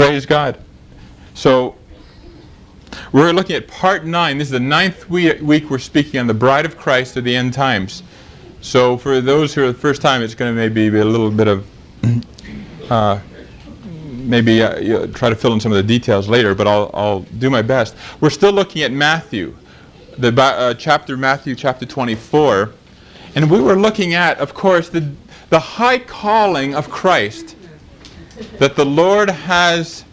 Praise God. So, we're looking at part 9. This is the 9th week we're speaking on the bride of Christ at the end times. So, for those who are the first time, it's going to maybe be a little bit of, try to fill in some of the details later, but I'll do my best. We're still looking at Matthew, the Matthew chapter 24. And we were looking at, of course, the high calling of Christ. That the Lord has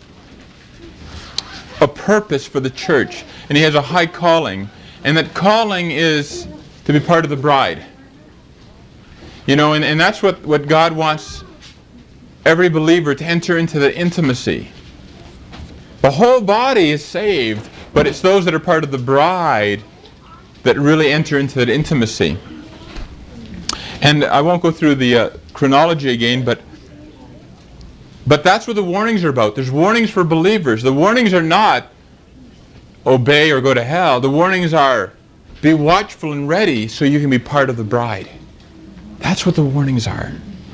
a purpose for the church, and He has a high calling, and that calling is to be part of the bride. You know, and that's what God wants every believer to enter into, the intimacy. The whole body is saved, but it's those that are part of the bride that really enter into that intimacy. And I won't go through the chronology again, but that's what the warnings are about. There's warnings for believers. The warnings are not obey or go to hell. The warnings are be watchful and ready so you can be part of the bride. That's what the warnings are.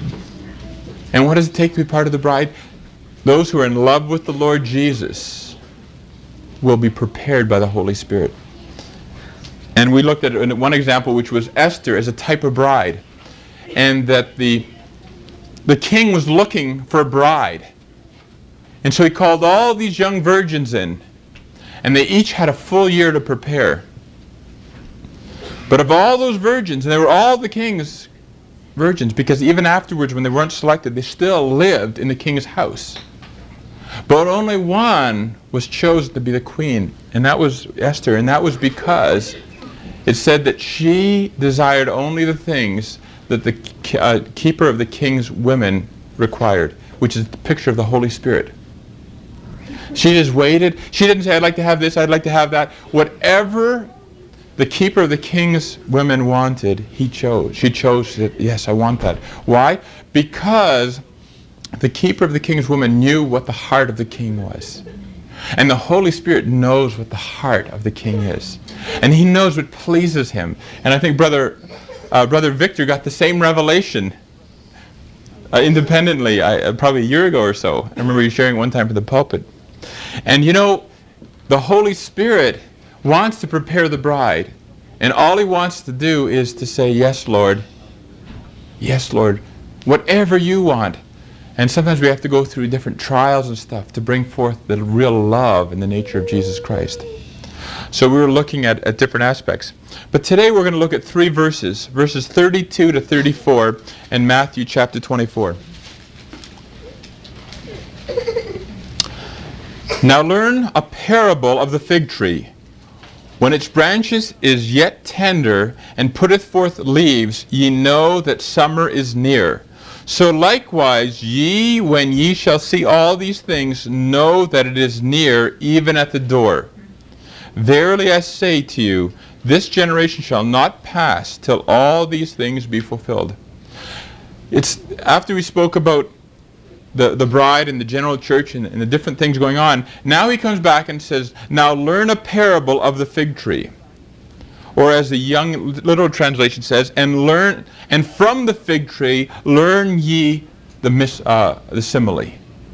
And what does it take to be part of the bride? Those who are in love with the Lord Jesus will be prepared by the Holy Spirit. And we looked at one example, which was Esther as a type of bride. And that the king was looking for a bride. And so he called all these young virgins in. And they each had a full year to prepare. But of all those virgins, and they were all the king's virgins, because even afterwards when they weren't selected, they still lived in the king's house. But only one was chosen to be the queen, and that was Esther. And that was because it said that she desired only the things that the keeper of the king's women required, which is the picture of the Holy Spirit. She just waited. She didn't say, I'd like to have this, I'd like to have that. Whatever the keeper of the king's women wanted, he chose. She chose, she said, yes, I want that. Why? Because the keeper of the king's woman knew what the heart of the king was. And the Holy Spirit knows what the heart of the king is. And He knows what pleases Him. And I think Brother Victor got the same revelation independently, probably a year ago or so. I remember you sharing one time for the pulpit. And you know, the Holy Spirit wants to prepare the bride. And all He wants to do is to say, yes, Lord. Yes, Lord. Whatever you want. And sometimes we have to go through different trials and stuff to bring forth the real love in the nature of Jesus Christ. So we were looking at different aspects. But today we're going to look at 3 verses. Verses 32 to 34 in Matthew chapter 24. Now learn a parable of the fig tree. When its branches is yet tender, and putteth forth leaves, ye know that summer is near. So likewise ye, when ye shall see all these things, know that it is near, even at the door. Verily I say to you, this generation shall not pass till all these things be fulfilled. It's after we spoke about the bride and the general church and the different things going on, now he comes back and says, now learn a parable of the fig tree. Or as the Young Literal Translation says, and from the fig tree learn ye the simile.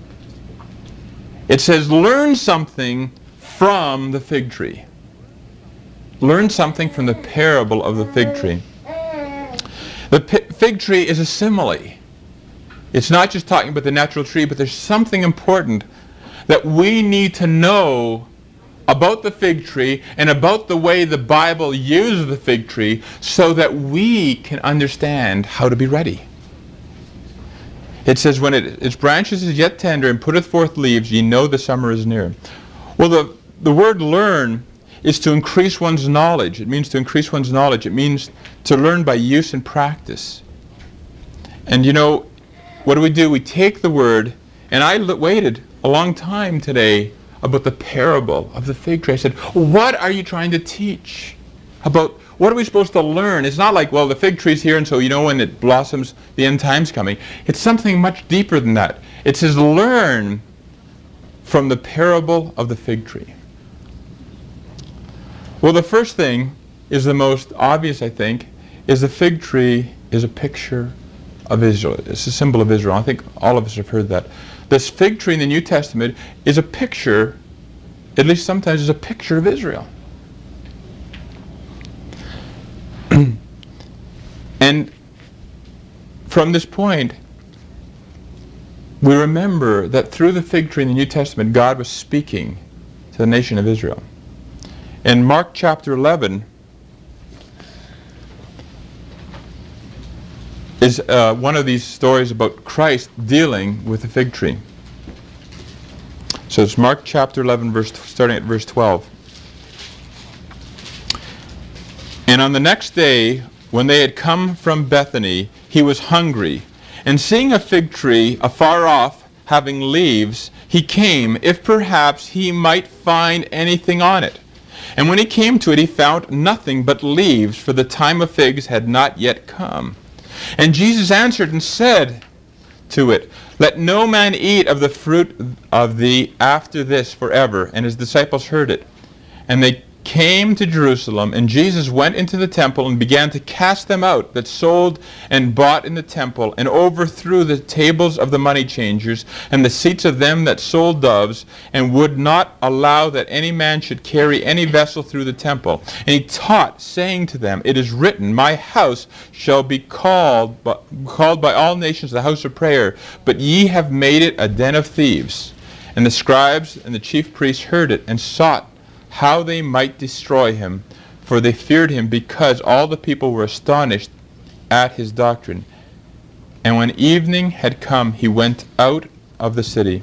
It says, learn something from the fig tree. Learn something from the parable of the fig tree. The fig tree is a simile. It's not just talking about the natural tree, but there's something important that we need to know about the fig tree and about the way the Bible uses the fig tree so that we can understand how to be ready. It says, when its branches is yet tender and putteth forth leaves, ye know the summer is near. Well, the word learn is to increase one's knowledge. It means to increase one's knowledge. It means to learn by use and practice. And you know, what do? We take the word, and I waited a long time today about the parable of the fig tree. I said, what are you trying to teach? About what are we supposed to learn? It's not like, well, the fig tree's here, and so you know when it blossoms, the end time's coming. It's something much deeper than that. It says, learn from the parable of the fig tree. Well, the first thing is the most obvious, I think, is the fig tree is a picture of Israel. It's a symbol of Israel. I think all of us have heard that. This fig tree in the New Testament is a picture, at least sometimes is a picture of Israel. And from this point, we remember that through the fig tree in the New Testament, God was speaking to the nation of Israel. In Mark chapter 11 is one of these stories about Christ dealing with the fig tree. So it's Mark chapter 11, starting at verse 12. And on the next day, when they had come from Bethany, he was hungry. And seeing a fig tree afar off, having leaves, he came, if perhaps he might find anything on it. And when he came to it, he found nothing but leaves, for the time of figs had not yet come. And Jesus answered and said to it, Let no man eat of the fruit of thee after this forever. And his disciples heard it. And they came to Jerusalem, and Jesus went into the temple and began to cast them out that sold and bought in the temple, and overthrew the tables of the money changers and the seats of them that sold doves, and would not allow that any man should carry any vessel through the temple. And he taught, saying to them, It is written, My house shall be called by all nations the house of prayer, but ye have made it a den of thieves. And the scribes and the chief priests heard it, and sought how they might destroy him, for they feared him, because all the people were astonished at his doctrine. And when evening had come, he went out of the city.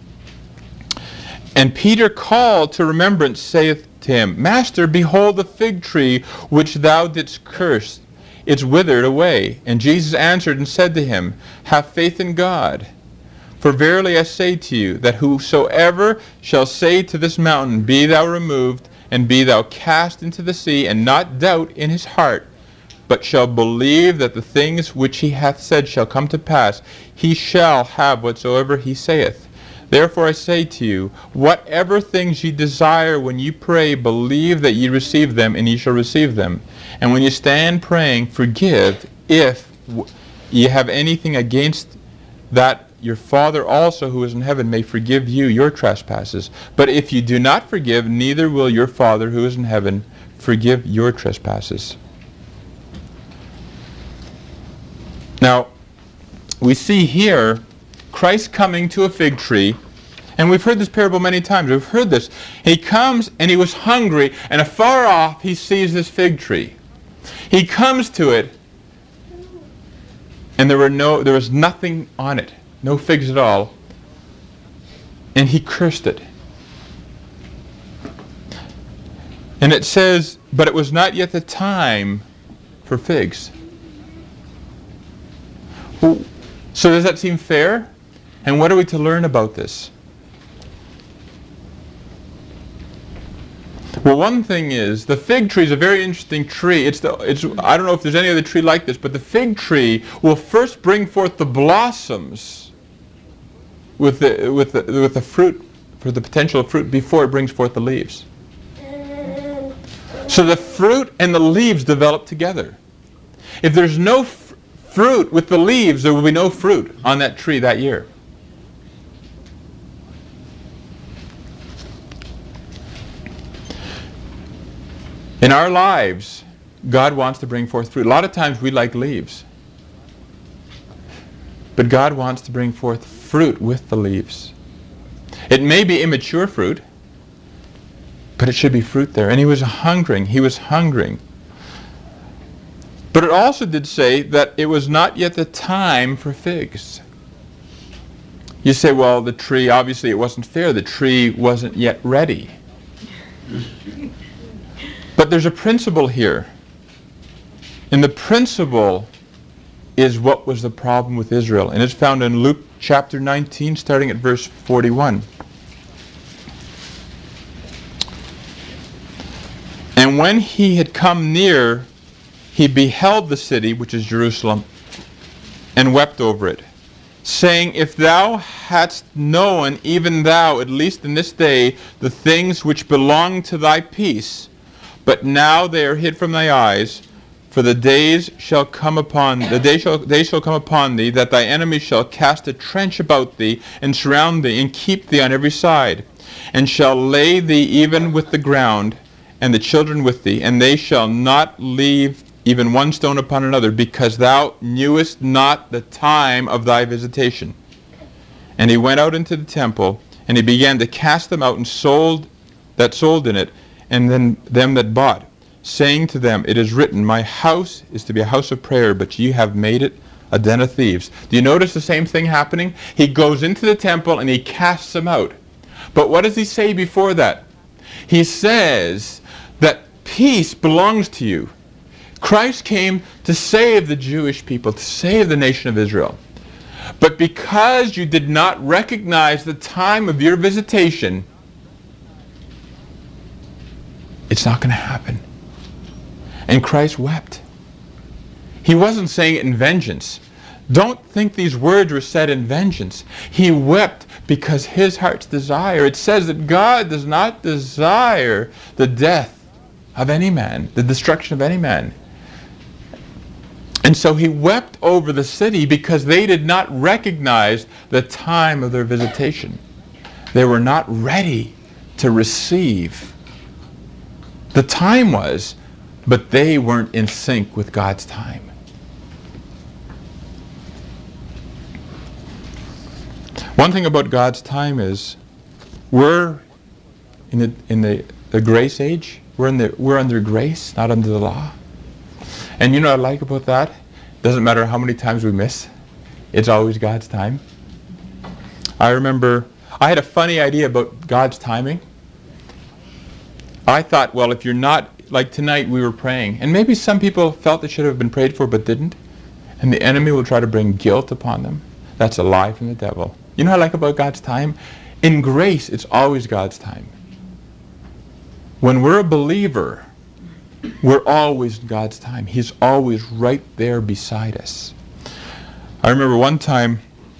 And Peter called to remembrance, saith to him, Master, behold the fig tree which thou didst curse, it's withered away. And Jesus answered and said to him, Have faith in God. For verily I say to you, that whosoever shall say to this mountain, Be thou removed, and be thou cast into the sea, and not doubt in his heart, but shall believe that the things which he hath said shall come to pass, he shall have whatsoever he saith. Therefore I say to you, whatever things ye desire when ye pray, believe that ye receive them, and ye shall receive them. And when ye stand praying, forgive, if ye have anything against that your Father also who is in heaven may forgive you your trespasses. But if you do not forgive, neither will your Father who is in heaven forgive your trespasses. Now, we see here Christ coming to a fig tree, and we've heard this parable many times. We've heard this. He comes and he was hungry, and afar off he sees this fig tree. He comes to it, and there was nothing on it. No figs at all. And he cursed it. And it says, but it was not yet the time for figs. So does that seem fair? And what are we to learn about this? Well, one thing is, the fig tree is a very interesting tree. I don't know if there's any other tree like this, but the fig tree will first bring forth the blossoms with the fruit, for the potential of fruit, before it brings forth the leaves. So the fruit and the leaves develop together. If there's no fruit with the leaves, there will be no fruit on that tree that year. In our lives, God wants to bring forth fruit. A lot of times we like leaves. But God wants to bring forth fruit with the leaves. It may be immature fruit, but it should be fruit there. And he was hungering. He was hungering. But it also did say that it was not yet the time for figs. You say, well, the tree, obviously it wasn't fair. The tree wasn't yet ready. But there's a principle here. And the principle is what was the problem with Israel. And it's found in Luke chapter 19, starting at verse 41. And when he had come near, he beheld the city, which is Jerusalem, and wept over it, saying, If thou hadst known, even thou, at least in this day, the things which belong to thy peace, but now they are hid from thy eyes. For the days shall come upon days shall come upon thee, that thy enemies shall cast a trench about thee, and surround thee, and keep thee on every side, and shall lay thee even with the ground, and the children with thee, and they shall not leave even one stone upon another, because thou knewest not the time of thy visitation. And he went out into the temple, and he began to cast them out, and sold in it, and then them that bought, saying to them, It is written, My house is to be a house of prayer, but ye have made it a den of thieves. Do you notice the same thing happening? He goes into the temple and he casts them out. But what does he say before that? He says that peace belongs to you. Christ came to save the Jewish people, to save the nation of Israel. But because you did not recognize the time of your visitation, it's not going to happen. And Christ wept. He wasn't saying it in vengeance. Don't think these words were said in vengeance. He wept because his heart's desire. It says that God does not desire the death of any man, the destruction of any man. And so he wept over the city because they did not recognize the time of their visitation. They were not ready to receive. The time was, but they weren't in sync with God's time. One thing about God's time is we're in the grace age. We're under grace, not under the law. And you know what I like about that? Doesn't matter how many times we miss. It's always God's time. I remember I had a funny idea about God's timing. I thought, well, if you're not, like tonight we were praying, and maybe some people felt they should have been prayed for but didn't, and the enemy will try to bring guilt upon them. That's a lie from the devil. You know what I like about God's time? In grace, it's always God's time. When we're a believer, we're always in God's time. He's always right there beside us. I remember one time,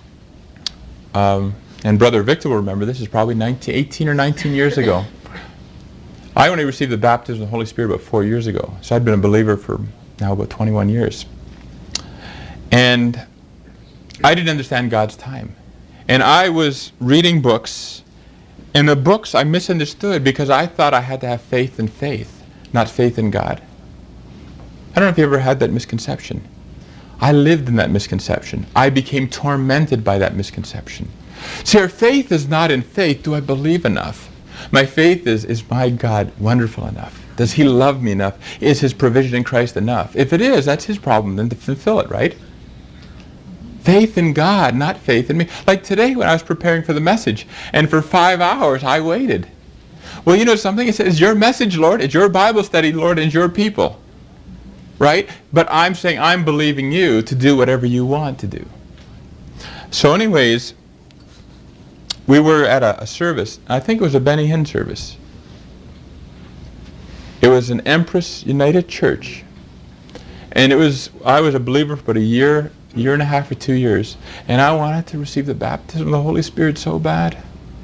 and Brother Victor will remember, this is probably 18 or 19 years ago. I only received the baptism of the Holy Spirit about 4 years ago. So I'd been a believer for now about 21 years. And I didn't understand God's time. And I was reading books, and the books I misunderstood because I thought I had to have faith in faith, not faith in God. I don't know if you ever had that misconception. I lived in that misconception. I became tormented by that misconception. See, our faith is not in faith. Do I believe enough? My faith is my God wonderful enough? Does he love me enough? Is his provision in Christ enough? If it is, that's his problem then to fulfill it, right? Faith in God, not faith in me. Like today when I was preparing for the message, and for 5 hours I waited. Well, you know something? It says, it's your message, Lord. It's your Bible study, Lord, and it's your people. Right? But I'm saying I'm believing you to do whatever you want to do. So anyways, we were at a service. I think it was a Benny Hinn service. It was an Empress United Church. And I was a believer for about a year and a half or 2 years. And I wanted to receive the baptism of the Holy Spirit so bad.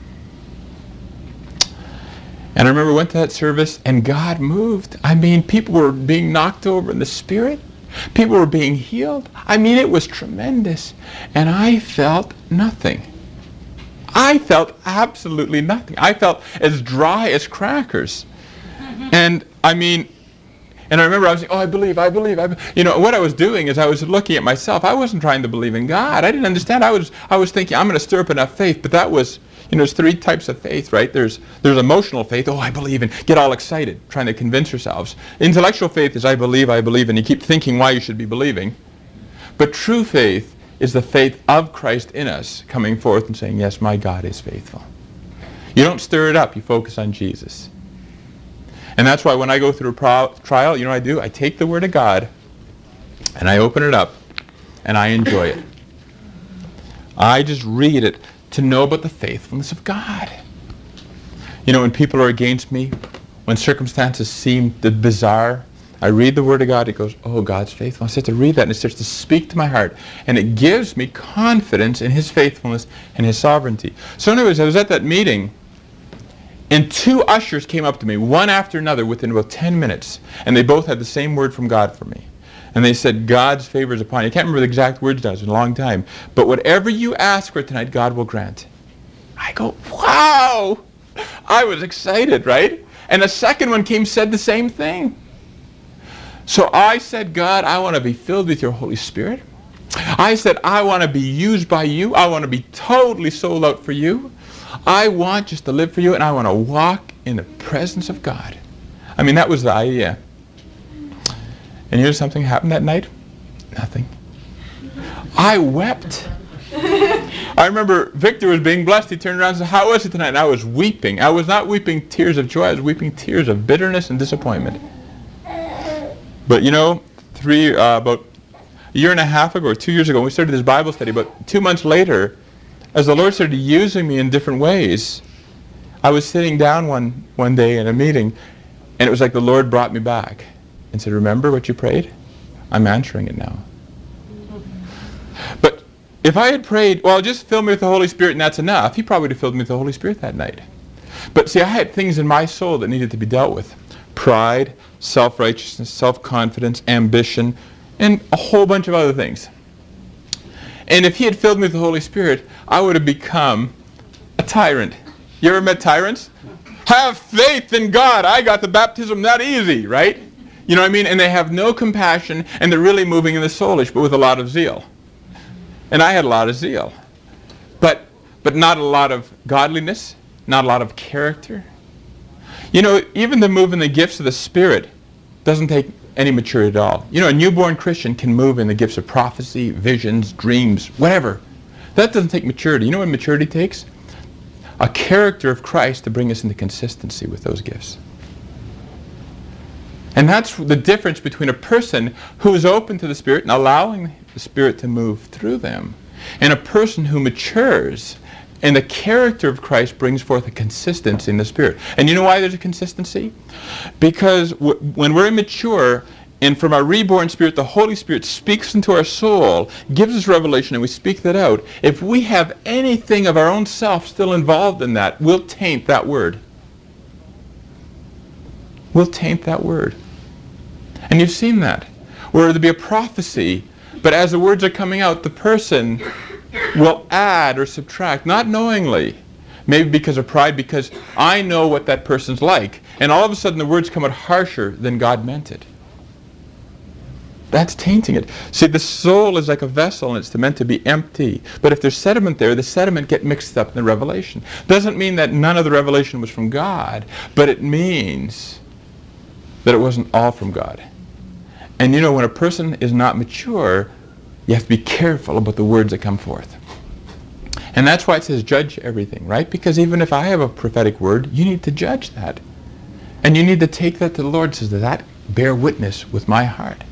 And I remember I went to that service and God moved. I mean, people were being knocked over in the Spirit. People were being healed. I mean, it was tremendous. And I felt nothing. I felt absolutely nothing. I felt as dry as crackers. And I mean, and I remember I was saying, oh, I believe. You know, what I was doing is I was looking at myself. I wasn't trying to believe in God. I didn't understand. I was thinking, I'm going to stir up enough faith. But that was, you know, there's 3 types of faith, right? There's emotional faith. Oh, I believe, and get all excited, trying to convince yourselves. Intellectual faith is I believe, and you keep thinking why you should be believing. But true faith is the faith of Christ in us, coming forth and saying, yes, my God is faithful. You don't stir it up. You focus on Jesus. And that's why when I go through a trial, you know what I do? I take the Word of God, and I open it up, and I enjoy it. I just read it to know about the faithfulness of God. You know, when people are against me, when circumstances seem bizarre, I read the Word of God, it goes, oh, God's faithful. I start to read that, and it starts to speak to my heart. And it gives me confidence in his faithfulness and his sovereignty. So anyways, I was at that meeting, and 2 ushers came up to me, one after another, within about 10 minutes. And they both had the same word from God for me. And they said, God's favor is upon you. I can't remember the exact words now. It's been a long time. But whatever you ask for tonight, God will grant. I go, wow! I was excited, right? And a second one came, said the same thing. So I said, God, I want to be filled with your Holy Spirit. I said, I want to be used by you. I want to be totally sold out for you. I want just to live for you, and I want to walk in the presence of God. I mean, that was the idea. And you know something happened that night? Nothing. I wept. I remember Victor was being blessed. He turned around and said, how was it tonight? And I was weeping. I was not weeping tears of joy. I was weeping tears of bitterness and disappointment. But you know, about a year and a half ago or 2 years ago, when we started this Bible study, about 2 months later, as the Lord started using me in different ways, I was sitting down one day in a meeting, and it was like the Lord brought me back and said, remember what you prayed? I'm answering it now. But if I had prayed, well, just fill me with the Holy Spirit and that's enough, he probably would have filled me with the Holy Spirit that night. But see, I had things in my soul that needed to be dealt with. Pride, self-righteousness, self-confidence, ambition, and a whole bunch of other things. And if he had filled me with the Holy Spirit, I would have become a tyrant. You ever met tyrants? Have faith in God. I got the baptism that easy, right? You know what I mean? And they have no compassion, and they're really moving in the soulish, but with a lot of zeal. And I had a lot of zeal. But not a lot of godliness, not a lot of character. You know, even the move in the gifts of the Spirit doesn't take any maturity at all. You know, a newborn Christian can move in the gifts of prophecy, visions, dreams, whatever. That doesn't take maturity. You know what maturity takes? A character of Christ to bring us into consistency with those gifts. And that's the difference between a person who is open to the Spirit and allowing the Spirit to move through them, and a person who matures, and the character of Christ brings forth a consistency in the Spirit. And you know why there's a consistency? Because when we're immature, and from our reborn spirit, the Holy Spirit speaks into our soul, gives us revelation, and we speak that out. If we have anything of our own self still involved in that, we'll taint that word. We'll taint that word. And you've seen that. Where there'll be a prophecy, but as the words are coming out, the person will add or subtract, not knowingly. Maybe because of pride, because I know what that person's like. And all of a sudden the words come out harsher than God meant it. That's tainting it. See, the soul is like a vessel, and it's meant to be empty. But if there's sediment there, the sediment get mixed up in the revelation. Doesn't mean that none of the revelation was from God, but it means that it wasn't all from God. And you know, when a person is not mature, you have to be careful about the words that come forth. And that's why it says judge everything, right? Because even if I have a prophetic word, you need to judge that. And you need to take that to the Lord, says that bear witness with my heart.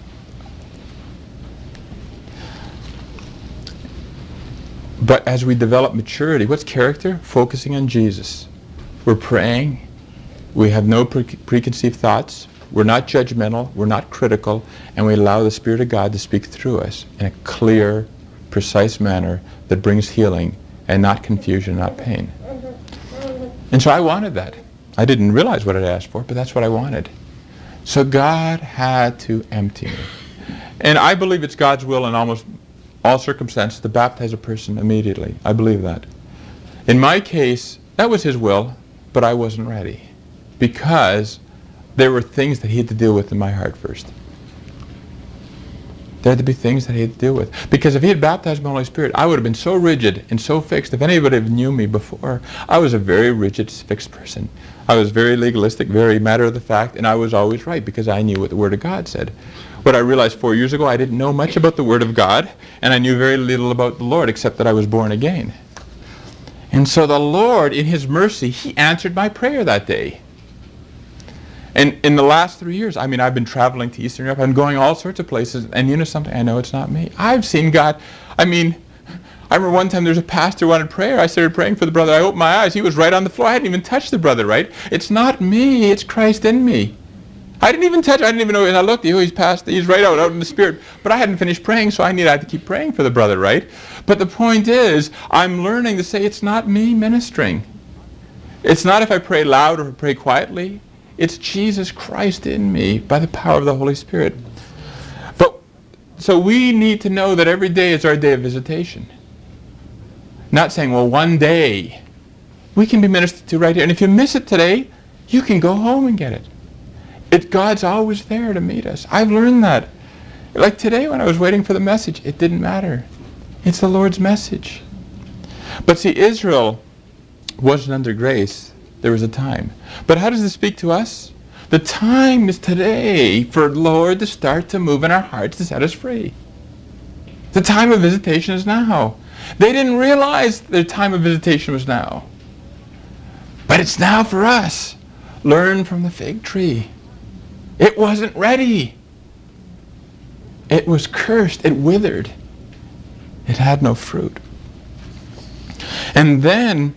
But as we develop maturity, what's character? Focusing on Jesus. We're praying. We have no preconceived thoughts. We're not judgmental. We're not critical. And we allow the Spirit of God to speak through us in a clear, precise manner that brings healing and not confusion, not pain. And so I wanted that. I didn't realize what I'd asked for, but that's what I wanted. So God had to empty me. And I believe it's God's will in almost all circumstances to baptize a person immediately. I believe that. In my case, that was his will, but I wasn't ready, because there were things that he had to deal with in my heart first. There had to be things that he had to deal with. Because if he had baptized me in the Holy Spirit, I would have been so rigid and so fixed. If anybody knew me before, I was a very rigid, fixed person. I was very legalistic, very matter of the fact, and I was always right because I knew what the Word of God said. What I realized 4 years ago, I didn't know much about the Word of God, and I knew very little about the Lord, except that I was born again. And so the Lord, in His mercy, He answered my prayer that day. And in the last 3 years, I mean, I've been traveling to Eastern Europe. I'm going all sorts of places. And you know something? I know it's not me. I've seen God. I mean, I remember one time there's a pastor who wanted prayer. I started praying for the brother. I opened my eyes. He was right on the floor. I hadn't even touched the brother, right? It's not me. It's Christ in me. I didn't even touch. I didn't even know. And I looked. He's passed. He's right out in the Spirit. But I hadn't finished praying, so I had to keep praying for the brother, right? But the point is, I'm learning to say it's not me ministering. It's not if I pray loud or pray quietly. It's Jesus Christ in me by the power of the Holy Spirit. But So we need to know that every day is our day of visitation. Not saying, well, one day. We can be ministered to right here. And if you miss it today, you can go home and get it. God's always there to meet us. I've learned that. Like today when I was waiting for the message, it didn't matter. It's the Lord's message. But see, Israel wasn't under grace. There was a time. But how does this speak to us? The time is today for the Lord to start to move in our hearts to set us free. The time of visitation is now. They didn't realize their time of visitation was now. But it's now for us. Learn from the fig tree. It wasn't ready. It was cursed. It withered. It had no fruit. And then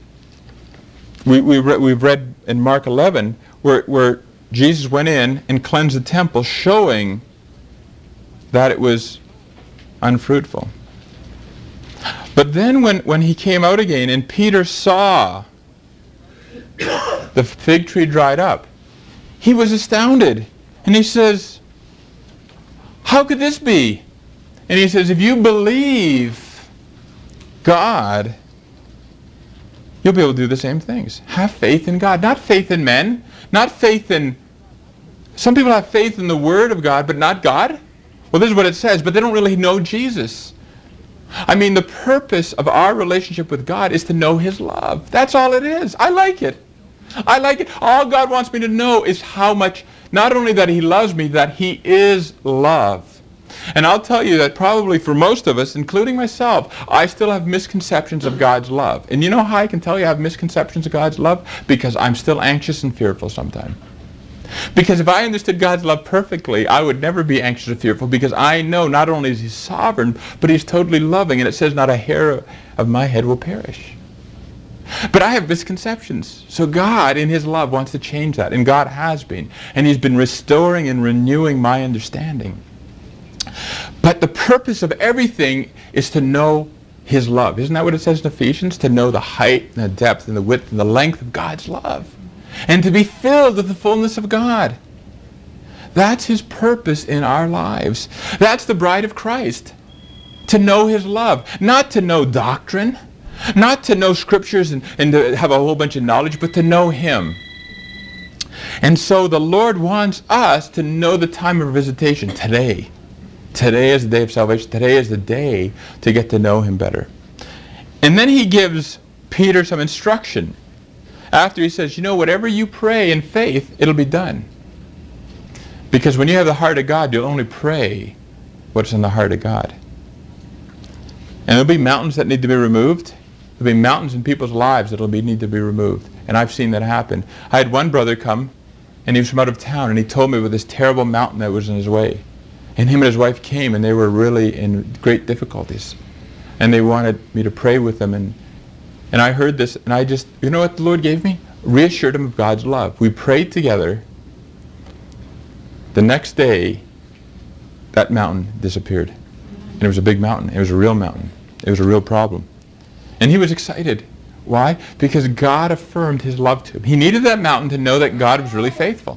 we've read in Mark 11 where Jesus went in and cleansed the temple, showing that it was unfruitful. But then when he came out again and Peter saw the fig tree dried up, he was astounded. And he says, how could this be? And he says, if you believe God, you'll be able to do the same things. Have faith in God. Not faith in men. Not faith in... Some people have faith in the Word of God, but not God. Well, this is what it says, but they don't really know Jesus. I mean, the purpose of our relationship with God is to know His love. That's all it is. I like it. I like it. All God wants me to know is how much, not only that He loves me, that He is love. And I'll tell you that probably for most of us, including myself, I still have misconceptions of God's love. And you know how I can tell you I have misconceptions of God's love? Because I'm still anxious and fearful sometimes. Because if I understood God's love perfectly, I would never be anxious or fearful, because I know not only is He sovereign, but He's totally loving. And it says not a hair of my head will perish. But I have misconceptions. So God, in His love, wants to change that. And God has been. And He's been restoring and renewing my understanding. But the purpose of everything is to know His love. Isn't that what it says in Ephesians? To know the height and the depth and the width and the length of God's love. And to be filled with the fullness of God. That's His purpose in our lives. That's the bride of Christ. To know His love. Not to know doctrine. Not to know scriptures and to have a whole bunch of knowledge, but to know Him. And so the Lord wants us to know the time of visitation today. Today is the day of salvation. Today is the day to get to know Him better. And then He gives Peter some instruction. After He says, you know, whatever you pray in faith, it'll be done. Because when you have the heart of God, you'll only pray what's in the heart of God. And there'll be mountains that need to be removed. There'll be mountains in people's lives that need to be removed. And I've seen that happen. I had one brother come, and he was from out of town, and he told me about this terrible mountain that was in his way. And him and his wife came, and they were really in great difficulties. And they wanted me to pray with them. And I heard this, and I just, you know what the Lord gave me? Reassured him of God's love. We prayed together. The next day, that mountain disappeared. And it was a big mountain. It was a real mountain. It was a real problem. And he was excited. Why? Because God affirmed His love to him. He needed that mountain to know that God was really faithful.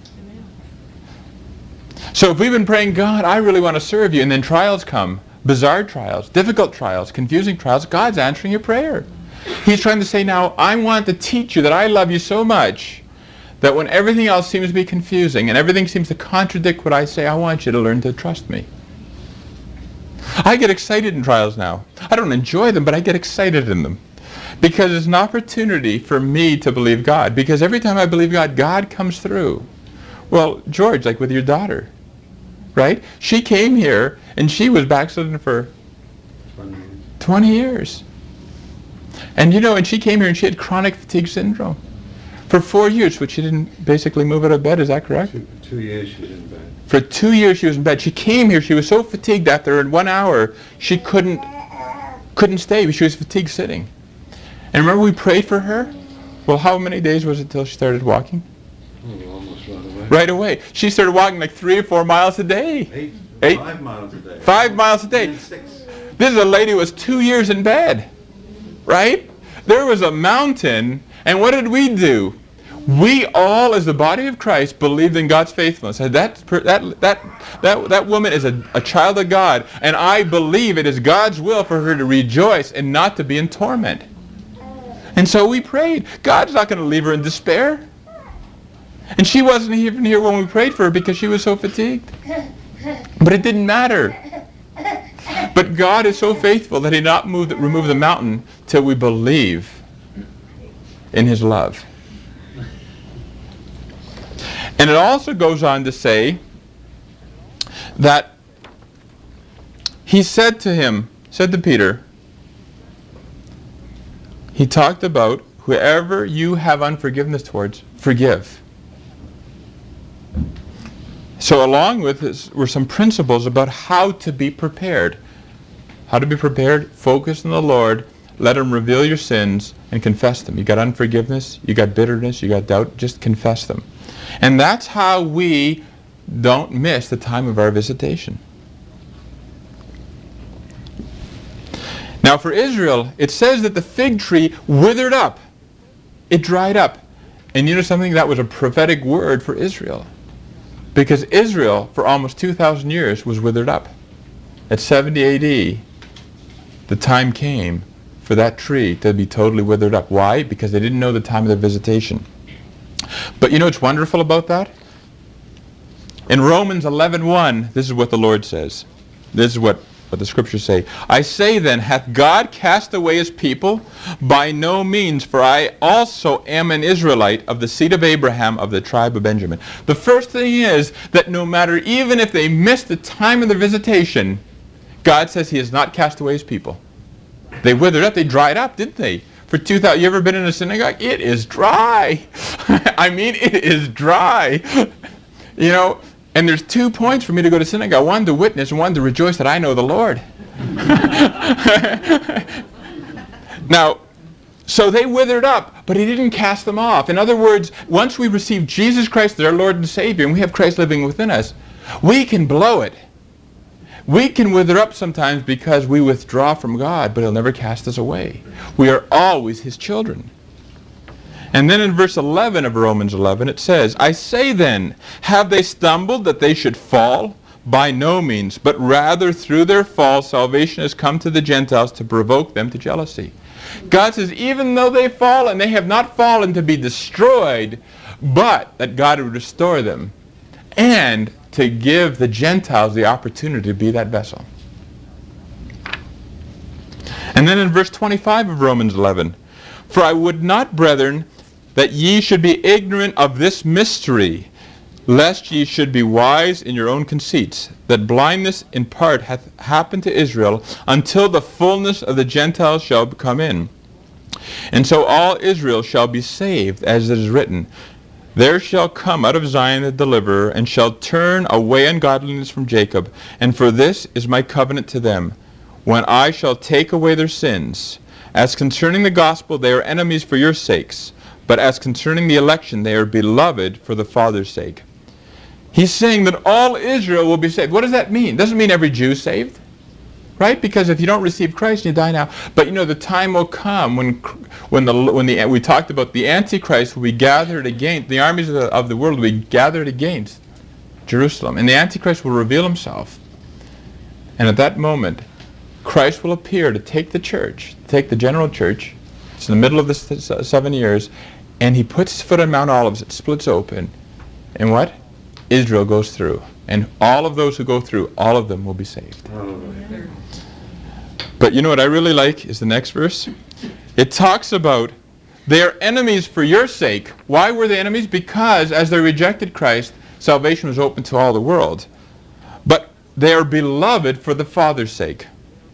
So if we've been praying, God, I really want to serve you, and then trials come, bizarre trials, difficult trials, confusing trials, God's answering your prayer. He's trying to say now, I want to teach you that I love you so much that when everything else seems to be confusing and everything seems to contradict what I say, I want you to learn to trust me. I get excited in trials now. I don't enjoy them, but I get excited in them. Because it's an opportunity for me to believe God. Because every time I believe God, God comes through. Well, George, like with your daughter, right? She came here and she was backslidden for 20 years. And you know, and she came here and she had chronic fatigue syndrome for 4 years, which she didn't basically move out of bed. Is that correct? 2 years she was in bed. For 2 years she was in bed. She came here, she was so fatigued after in 1 hour she couldn't stay. She was fatigued sitting. And remember we prayed for her? Well, how many days was it till she started walking? Oh, almost right away. Right away. She started walking like 3 or 4 miles a day. 5 miles a day. 5 miles a day. 6. This is a lady who was 2 years in bed. Right? There was a mountain, and what did we do? We all, as the body of Christ, believed in God's faithfulness. And that woman is a child of God, and I believe it is God's will for her to rejoice and not to be in torment. And so we prayed. God's not going to leave her in despair. And she wasn't even here when we prayed for her because she was so fatigued. But it didn't matter. But God is so faithful that He not remove the mountain till we believe in His love. And it also goes on to say that He said to Peter, He talked about whoever you have unforgiveness towards, forgive. So along with this were some principles about how to be prepared. How to be prepared, focus on the Lord, let Him reveal your sins and confess them. You got unforgiveness, you got bitterness, you got doubt, just confess them. And that's how we don't miss the time of our visitation. Now for Israel, it says that the fig tree withered up. It dried up. And you know something? That was a prophetic word for Israel. Because Israel, for almost 2,000 years, was withered up. At 70 A.D., the time came for that tree to be totally withered up. Why? Because they didn't know the time of their visitation. But you know what's wonderful about that? In Romans 11:1, this is what the Lord says. This is what the Scriptures say. I say then, hath God cast away His people? By no means, for I also am an Israelite of the seed of Abraham of the tribe of Benjamin. The first thing is that no matter, even if they miss the time of their visitation, God says He has not cast away His people. They withered up, they dried up, didn't they? For 2,000, you ever been in a synagogue? It is dry. I mean, it is dry. You know, and there's 2 points for me to go to synagogue. One to witness and one to rejoice that I know the Lord. Now, so they withered up, but He didn't cast them off. In other words, once we receive Jesus Christ as our Lord and Savior, and we have Christ living within us, we can blow it. We can wither up sometimes because we withdraw from God, but He'll never cast us away. We are always His children. And then in verse 11 of Romans 11 it says, I say then, have they stumbled that they should fall? By no means, but rather through their fall salvation has come to the Gentiles to provoke them to jealousy. God says even though they fall, and they have not fallen to be destroyed, but that God would restore them and to give the Gentiles the opportunity to be that vessel. And then in verse 25 of Romans 11, for I would not, brethren, that ye should be ignorant of this mystery, lest ye should be wise in your own conceits, that blindness in part hath happened to Israel, until the fullness of the Gentiles shall come in. And so all Israel shall be saved, as it is written, there shall come out of Zion a deliverer, and shall turn away ungodliness from Jacob. And for this is my covenant to them, when I shall take away their sins. As concerning the gospel, they are enemies for your sakes. But as concerning the election, they are beloved for the Father's sake. He's saying that all Israel will be saved. What does that mean? It doesn't mean every Jew is saved. Right? Because if you don't receive Christ, you die now. But you know, the time will come when we talked about the Antichrist will be gathered against, the armies of the world will be gathered against Jerusalem. And the Antichrist will reveal himself. And at that moment, Christ will appear to take the church, take the general church. It's in the middle of the 7 years. And He puts His foot on Mount Olives. It splits open. And what? Israel goes through. And all of those who go through, all of them will be saved. But you know what I really like is the next verse. It talks about they are enemies for your sake. Why were they enemies? Because as they rejected Christ, salvation was open to all the world. But they are beloved for the Father's sake.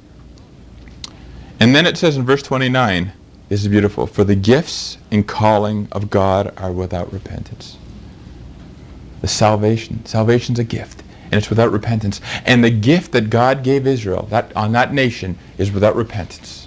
And then it says in verse 29, this is beautiful, for the gifts and calling of God are without repentance. The salvation's a gift. And it's without repentance. And the gift that God gave Israel on that nation is without repentance.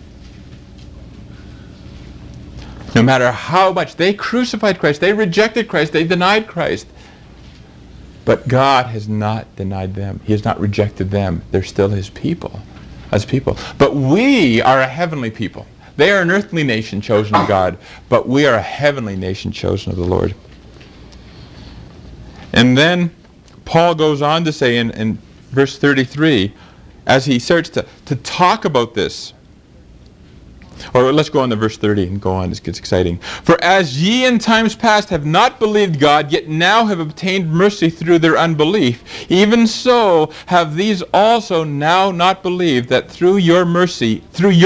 No matter how much they crucified Christ, they rejected Christ, they denied Christ. But God has not denied them. He has not rejected them. They're still His people. As people. But we are a heavenly people. They are an earthly nation chosen of God, but we are a heavenly nation chosen of the Lord. And then Paul goes on to say in verse 33, as he starts to talk about this, or let's go on to verse 30 and go on, this gets exciting. For as ye in times past have not believed God, yet now have obtained mercy through their unbelief, even so have these also now not believed, that through your mercy,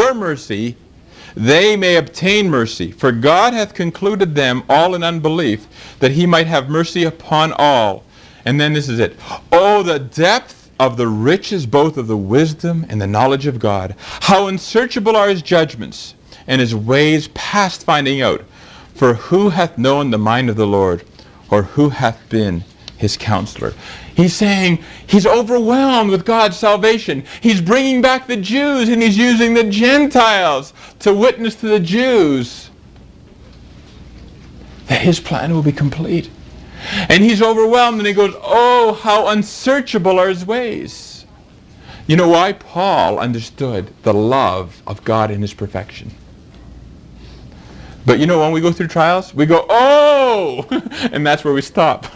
they may obtain mercy. For God hath concluded them all in unbelief, that he might have mercy upon all. And then this is it. Oh, the depth of the riches both of the wisdom and the knowledge of God. How unsearchable are his judgments, and his ways past finding out. For who hath known the mind of the Lord, or who hath been his counselor? He's saying he's overwhelmed with God's salvation. He's bringing back the Jews, and he's using the Gentiles to witness to the Jews that his plan will be complete. And he's overwhelmed, and he goes, oh, how unsearchable are his ways. You know why? Paul understood the love of God in his perfection. But you know, when we go through trials, we go, oh! And that's where we stop.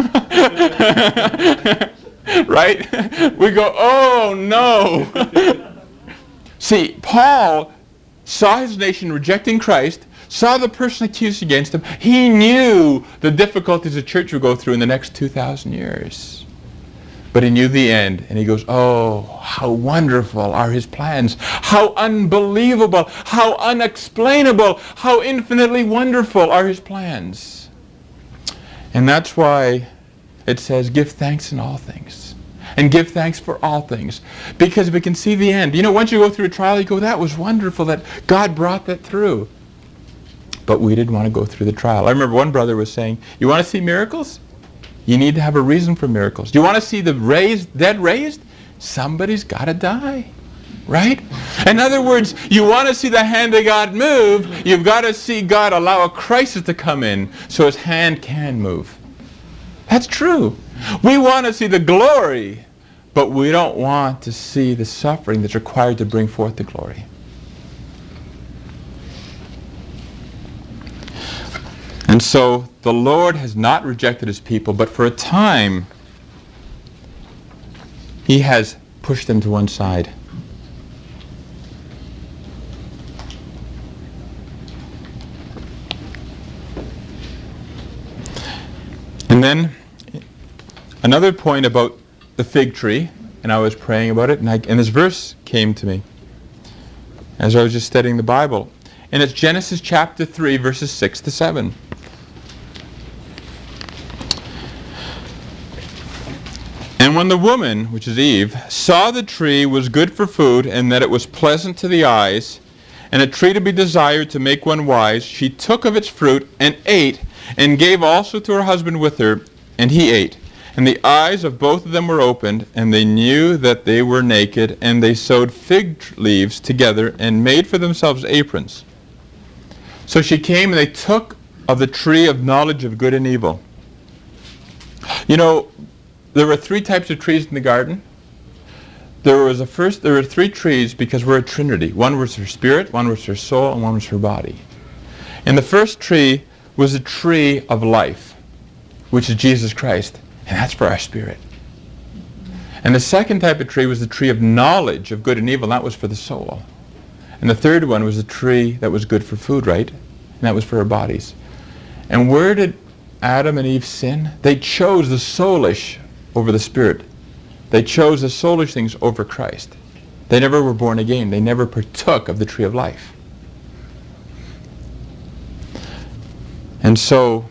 Right? We go, oh, no! See, Paul saw his nation rejecting Christ, saw the person accused against him. He knew the difficulties the church would go through in the next 2,000 years. But he knew the end, and he goes, oh, how wonderful are his plans. How unbelievable, how unexplainable, how infinitely wonderful are his plans. And that's why it says, give thanks in all things. And give thanks for all things. Because we can see the end. You know, once you go through a trial, you go, that was wonderful that God brought that through. But we didn't want to go through the trial. I remember one brother was saying, you want to see miracles? You need to have a reason for miracles. Do you want to see the dead raised? Somebody's got to die. Right? In other words, you want to see the hand of God move, you've got to see God allow a crisis to come in so his hand can move. That's true. We want to see the glory, but we don't want to see the suffering that's required to bring forth the glory. And so the Lord has not rejected his people, but for a time he has pushed them to one side. And then another point about the fig tree, and I was praying about it, and this verse came to me as I was just studying the Bible. And it's Genesis chapter 3, verses 6 to 7. And when the woman, which is Eve, saw the tree was good for food, and that it was pleasant to the eyes, and a tree to be desired to make one wise, she took of its fruit and ate, and gave also to her husband with her, and he ate. And the eyes of both of them were opened, and they knew that they were naked, and they sewed fig leaves together, and made for themselves aprons. So she came, and they took of the tree of knowledge of good and evil. You know, there were three types of trees in the garden. There were three trees because we're a trinity. One was her spirit, one was her soul, and one was her body. And the first tree was a tree of life, which is Jesus Christ, and that's for our spirit. And the second type of tree was the tree of knowledge of good and evil, and that was for the soul. And the third one was the tree that was good for food, right? And that was for our bodies. And where did Adam and Eve sin? They chose the soulish over the spirit. They chose the soulish things over Christ. They never were born again. They never partook of the tree of life. And so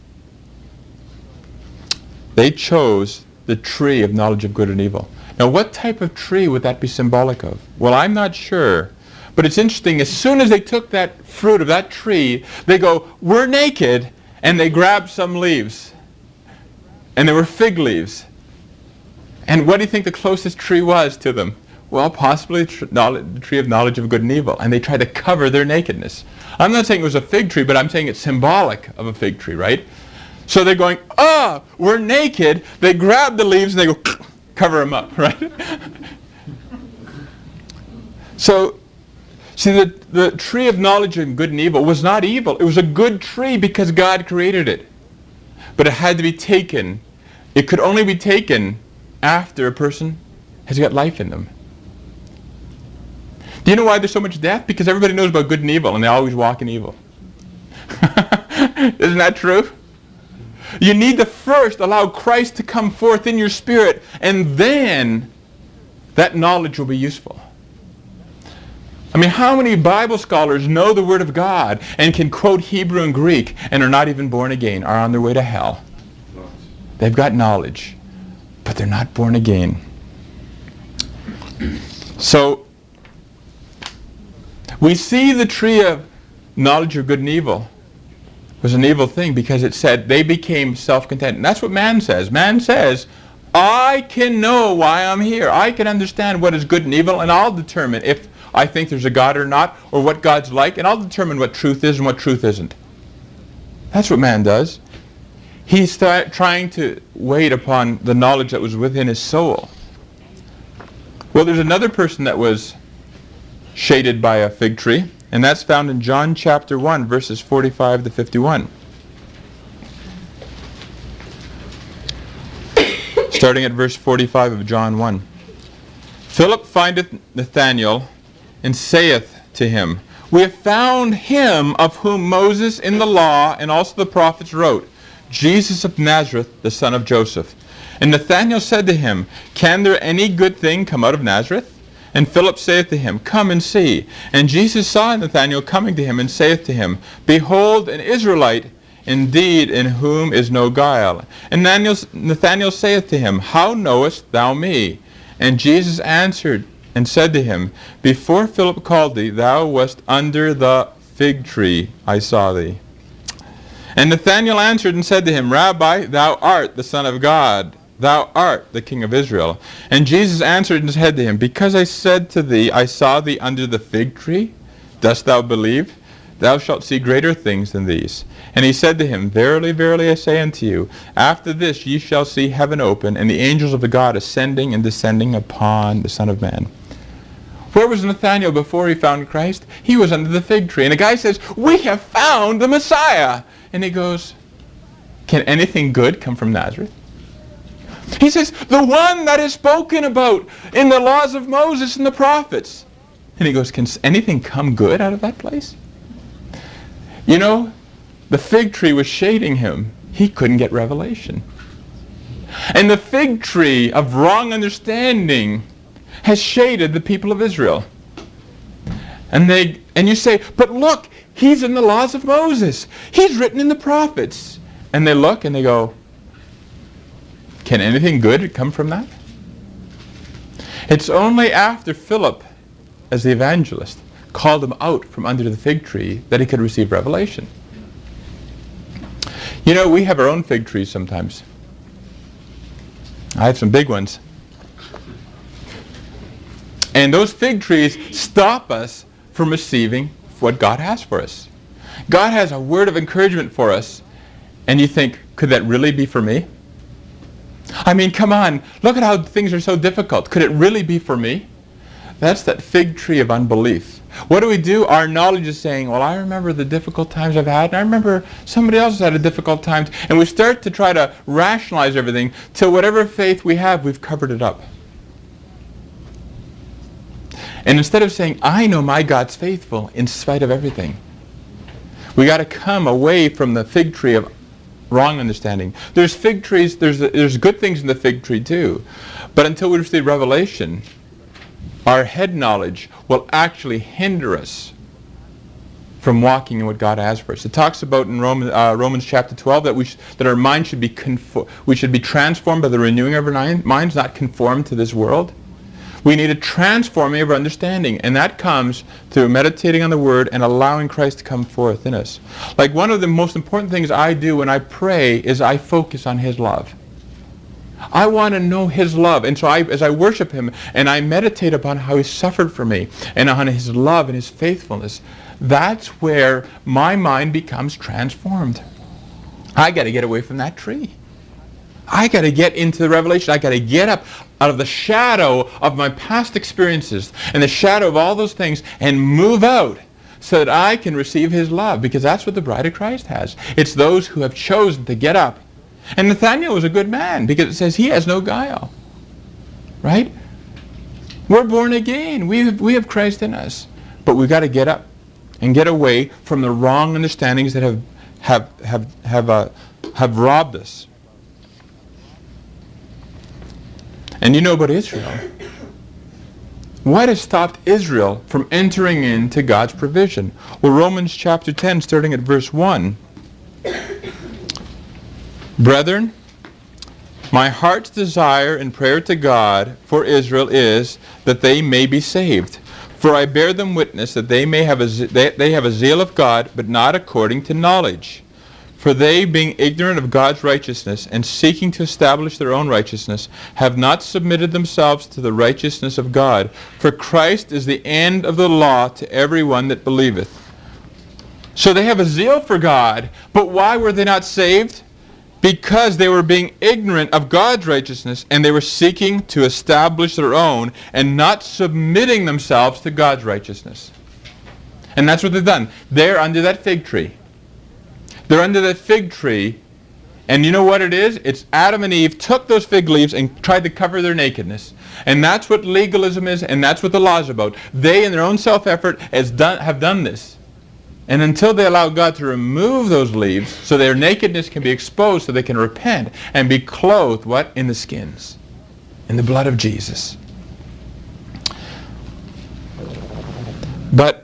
they chose the tree of knowledge of good and evil. Now, what type of tree would that be symbolic of? Well, I'm not sure. But it's interesting, as soon as they took that fruit of that tree, they go, we're naked, and they grabbed some leaves. And they were fig leaves. And what do you think the closest tree was to them? Well, possibly the tree of knowledge of good and evil. And they tried to cover their nakedness. I'm not saying it was a fig tree, but I'm saying it's symbolic of a fig tree, right? So they're going, we're naked. They grab the leaves and they go, cover them up, right? So See, the tree of knowledge of good and evil was not evil. It was a good tree because God created it. But it had to be taken. It could only be taken after a person has got life in them. Do you know why there's so much death? Because everybody knows about good and evil, and they always walk in evil. Isn't that true? You need to first allow Christ to come forth in your spirit, and then that knowledge will be useful. I mean, how many Bible scholars know the Word of God and can quote Hebrew and Greek and are not even born again, are on their way to hell? They've got knowledge, but they're not born again. So, we see the tree of knowledge of good and evil was an evil thing because it said they became self-content. And that's what man says. Man says, I can know why I'm here. I can understand what is good and evil, and I'll determine if I think there's a God or not, or what God's like, and I'll determine what truth is and what truth isn't. That's what man does. He's trying to wait upon the knowledge that was within his soul. Well, there's another person that was shaded by a fig tree, and that's found in John chapter 1, verses 45 to 51. Starting at verse 45 of John 1. Philip findeth Nathanael, and saith to him, We have found him of whom Moses in the law and also the prophets wrote, Jesus of Nazareth, the son of Joseph. And Nathanael said to him, Can there any good thing come out of Nazareth? And Philip saith to him, Come and see. And Jesus saw Nathanael coming to him, and saith to him, Behold, an Israelite, indeed, in whom is no guile. And Nathanael saith to him, How knowest thou me? And Jesus answered and said to him, Before Philip called thee, thou wast under the fig tree, I saw thee. And Nathanael answered and said to him, Rabbi, thou art the Son of God. Thou art the King of Israel. And Jesus answered and said to him, Because I said to thee, I saw thee under the fig tree, dost thou believe? Thou shalt see greater things than these. And he said to him, Verily, verily, I say unto you, after this ye shall see heaven open, and the angels of the God ascending and descending upon the Son of Man. Where was Nathanael before he found Christ? He was under the fig tree. And the guy says, We have found the Messiah. And he goes, Can anything good come from Nazareth? He says, the one that is spoken about in the laws of Moses and the prophets. And he goes, Can anything come good out of that place? You know, the fig tree was shading him. He couldn't get revelation. And the fig tree of wrong understanding has shaded the people of Israel. And you say, But look, he's in the laws of Moses. He's written in the prophets. And they look and they go, Can anything good come from that? It's only after Philip, as the evangelist, called him out from under the fig tree that he could receive revelation. You know, we have our own fig trees sometimes. I have some big ones. And those fig trees stop us from receiving what God has for us. God has a word of encouragement for us, and you think, could that really be for me? I mean, come on, look at how things are so difficult. Could it really be for me? That's that fig tree of unbelief. What do? Our knowledge is saying, well, I remember the difficult times I've had, and I remember somebody else has had a difficult time. And we start to try to rationalize everything till whatever faith we have, we've covered it up. And instead of saying, I know my God's faithful in spite of everything, we got to come away from the fig tree of wrong understanding. There's fig trees, there's good things in the fig tree too. But until we receive revelation, our head knowledge will actually hinder us from walking in what God has for us. It talks about in Romans chapter 12 that our mind should be we should be transformed by the renewing of our minds, not conformed to this world. We need a transforming of our understanding, and that comes through meditating on the Word and allowing Christ to come forth in us. Like one of the most important things I do when I pray is I focus on His love. I want to know His love, and so as I worship Him and I meditate upon how He suffered for me and on His love and His faithfulness, that's where my mind becomes transformed. I got to get away from that tree. I got to get into the revelation. I got to get up out of the shadow of my past experiences and the shadow of all those things and move out so that I can receive his love, because that's what the bride of Christ has. It's those who have chosen to get up. And Nathanael was a good man, because it says he has no guile. Right? We're born again. We have Christ in us. But we've got to get up and get away from the wrong understandings that have robbed us. And you know about Israel. What has stopped Israel from entering into God's provision? Well, Romans chapter 10, starting at verse 1. Brethren, my heart's desire and prayer to God for Israel is that they may be saved. For I bear them witness that they have a zeal of God, but not according to knowledge. For they, being ignorant of God's righteousness, and seeking to establish their own righteousness, have not submitted themselves to the righteousness of God. For Christ is the end of the law to every one that believeth. So they have a zeal for God, but why were they not saved? Because they were being ignorant of God's righteousness, and they were seeking to establish their own, and not submitting themselves to God's righteousness. And that's what they've done. They're under that fig tree. They're under that fig tree, and you know what it is? It's Adam and Eve took those fig leaves and tried to cover their nakedness. And that's what legalism is, and that's what the law is about. They, in their own self-effort, have done this. And until they allow God to remove those leaves so their nakedness can be exposed, so they can repent and be clothed, what? In the skins. In the blood of Jesus. But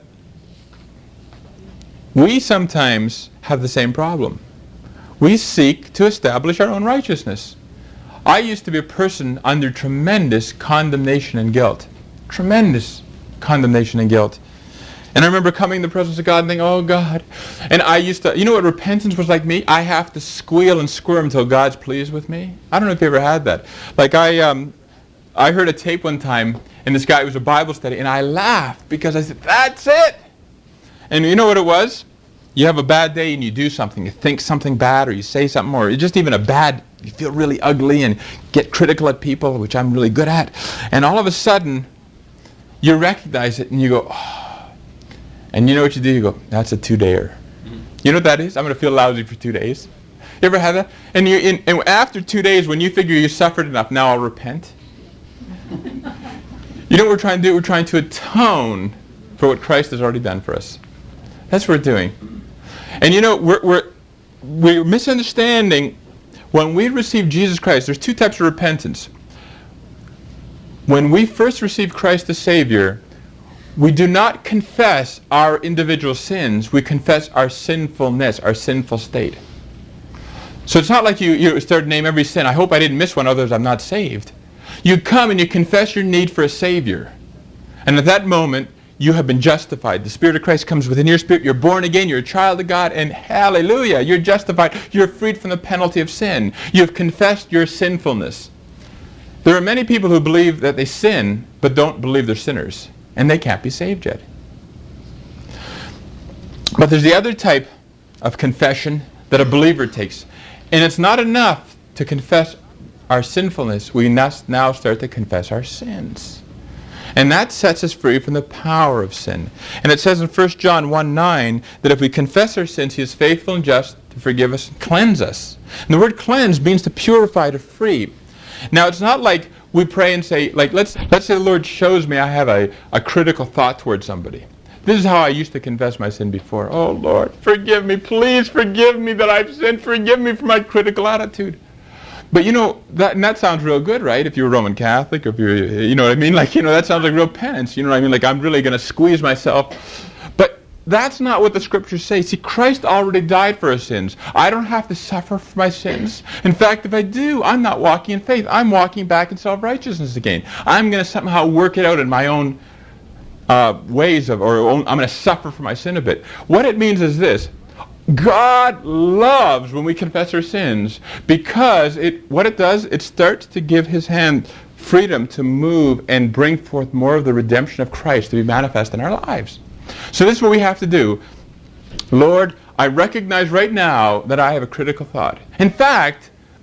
we sometimes have the same problem. We seek to establish our own righteousness. I used to be a person under tremendous condemnation and guilt. Tremendous condemnation and guilt. And I remember coming in the presence of God and thinking, oh God. And I used to, you know what repentance was like me? I have to squeal and squirm until God's pleased with me. I don't know if you ever had that. Like I heard a tape one time, and this guy, it was a Bible study, and I laughed because I said, that's it. And you know what it was? You have a bad day and you do something, you think something bad, or you say something, or just even you feel really ugly and get critical at people, which I'm really good at. And all of a sudden, you recognize it and you go, oh. And you know what you do? You go, that's a 2-dayer. You know what that is? I'm going to feel lousy for 2 days. You ever had that? And after 2 days, when you figure you suffered enough, now I'll repent. You know what we're trying to do? We're trying to atone for what Christ has already done for us. That's what we're doing. And you know, we're misunderstanding when we receive Jesus Christ. There's 2 types of repentance. When we first receive Christ the Savior, we do not confess our individual sins. We confess our sinfulness, our sinful state. So it's not like you start to name every sin. I hope I didn't miss one, otherwise I'm not saved. You come and you confess your need for a Savior. And at that moment, you have been justified. The Spirit of Christ comes within your spirit. You're born again. You're a child of God. And hallelujah, you're justified. You're freed from the penalty of sin. You've confessed your sinfulness. There are many people who believe that they sin, but don't believe they're sinners. And they can't be saved yet. But there's the other type of confession that a believer takes. And it's not enough to confess our sinfulness. We must now start to confess our sins. And that sets us free from the power of sin. And it says in 1 John 1:9 that if we confess our sins, He is faithful and just to forgive us and cleanse us. And the word cleanse means to purify, to free. Now, it's not like we pray and say, like, let's say the Lord shows me I have a critical thought towards somebody. This is how I used to confess my sin before. Oh, Lord, forgive me. Please forgive me that I've sinned. Forgive me for my critical attitude. But you know, that sounds real good, right? If you're a Roman Catholic, or if you're, you know what I mean? Like, you know, that sounds like real penance. You know what I mean? Like, I'm really going to squeeze myself. But that's not what the Scriptures say. See, Christ already died for our sins. I don't have to suffer for my sins. In fact, if I do, I'm not walking in faith. I'm walking back in self-righteousness again. I'm going to somehow work it out in my own ways I'm going to suffer for my sin a bit. What it means is this. God loves when we confess our sins, because what it does, it starts to give His hand freedom to move and bring forth more of the redemption of Christ to be manifest in our lives. So this is what we have to do. Lord, I recognize right now that I have a critical thought. In fact,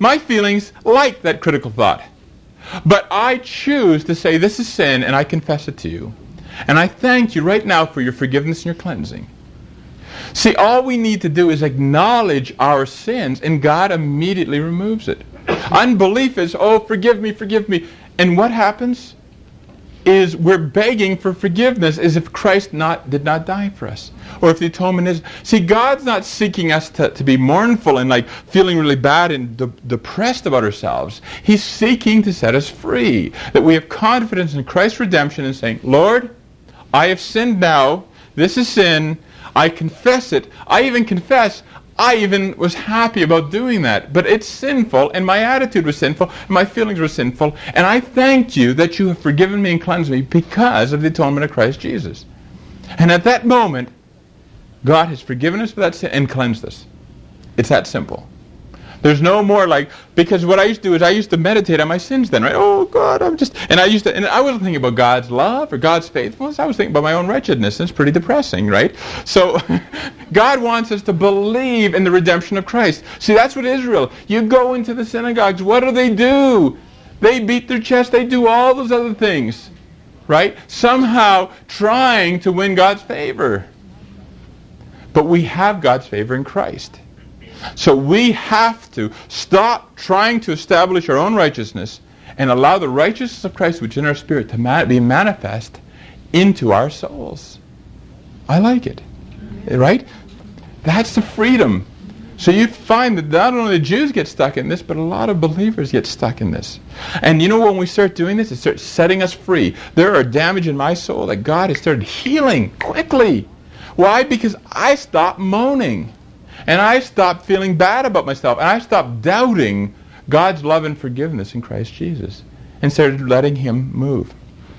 my feelings like that critical thought. But I choose to say, this is sin, and I confess it to you. And I thank you right now for your forgiveness and your cleansing. See, all we need to do is acknowledge our sins, and God immediately removes it. Unbelief is, oh, forgive me, forgive me. And what happens is we're begging for forgiveness as if Christ did not die for us. Or if the atonement is... See, God's not seeking us to be mournful and like feeling really bad and depressed about ourselves. He's seeking to set us free. That we have confidence in Christ's redemption and saying, Lord, I have sinned now. This is sin. I confess it. I even was happy about doing that. But it's sinful, and my attitude was sinful, and my feelings were sinful. And I thank you that you have forgiven me and cleansed me because of the atonement of Christ Jesus. And at that moment, God has forgiven us for that sin and cleansed us. It's that simple. There's no more like, because what I used to do is I used to meditate on my sins then, right? Oh God, and I wasn't thinking about God's love or God's faithfulness. I was thinking about my own wretchedness, and it's pretty depressing, right? So God wants us to believe in the redemption of Christ. See, that's what Israel, you go into the synagogues, what do? They beat their chest, they do all those other things, right? Somehow trying to win God's favor. But we have God's favor in Christ. So we have to stop trying to establish our own righteousness and allow the righteousness of Christ which is in our spirit to be manifest into our souls. I like it. Right? That's the freedom. So you find that not only the Jews get stuck in this, but a lot of believers get stuck in this. And you know when we start doing this, it starts setting us free. There are damage in my soul that God has started healing quickly. Why? Because I stopped moaning. And I stopped feeling bad about myself. And I stopped doubting God's love and forgiveness in Christ Jesus. And started letting Him move.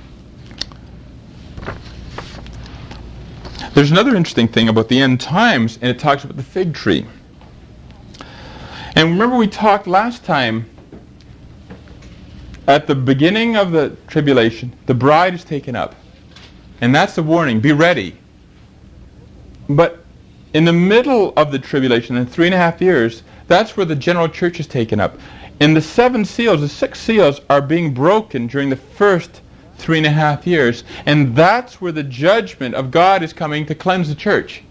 There's another interesting thing about the end times, and it talks about the fig tree. And remember we talked last time, at the beginning of the tribulation, the bride is taken up. And that's the warning, be ready. But in the middle of the tribulation, in 3.5 years, that's where the general church is taken up. And the 7 seals, the 6 seals, are being broken during the first 3.5 years. And that's where the judgment of God is coming to cleanse the church.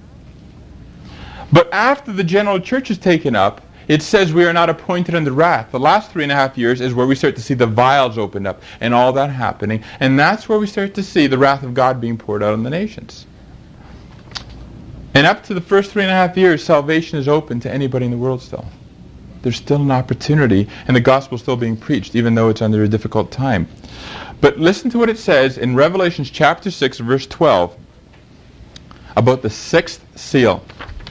But after the general church is taken up, it says we are not appointed unto wrath. The last 3.5 years is where we start to see the vials opened up and all that happening. And that's where we start to see the wrath of God being poured out on the nations. And up to the first 3.5 years, salvation is open to anybody in the world still. There's still an opportunity, and the gospel is still being preached, even though it's under a difficult time. But listen to what it says in Revelation chapter 6, verse 12, about the 6th seal.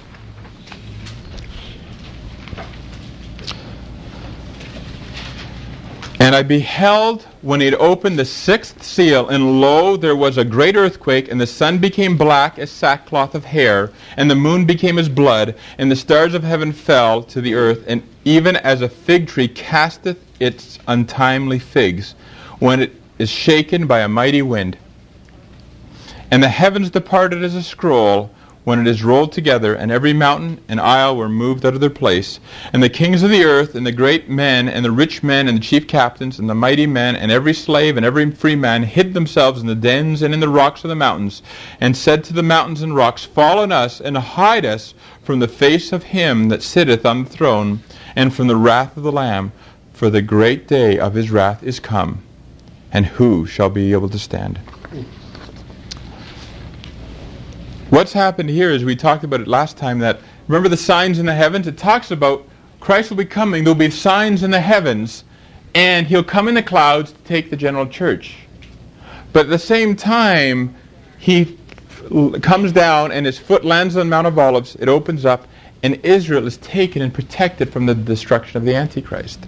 And I beheld when he had opened the 6th seal, and lo, there was a great earthquake, and the sun became black as sackcloth of hair, and the moon became as blood, and the stars of heaven fell to the earth, and even as a fig tree casteth its untimely figs, when it is shaken by a mighty wind. And the heavens departed as a scroll, when it is rolled together, and every mountain and isle were moved out of their place. And the kings of the earth, and the great men, and the rich men, and the chief captains, and the mighty men, and every slave, and every free man, hid themselves in the dens and in the rocks of the mountains, and said to the mountains and rocks, Fall on us, and hide us from the face of him that sitteth on the throne, and from the wrath of the Lamb, for the great day of his wrath is come, and who shall be able to stand? What's happened here is we talked about it last time that, remember the signs in the heavens? It talks about Christ will be coming, there'll be signs in the heavens, and He'll come in the clouds to take the general church. But at the same time, He comes down and His foot lands on the Mount of Olives, it opens up, and Israel is taken and protected from the destruction of the Antichrist.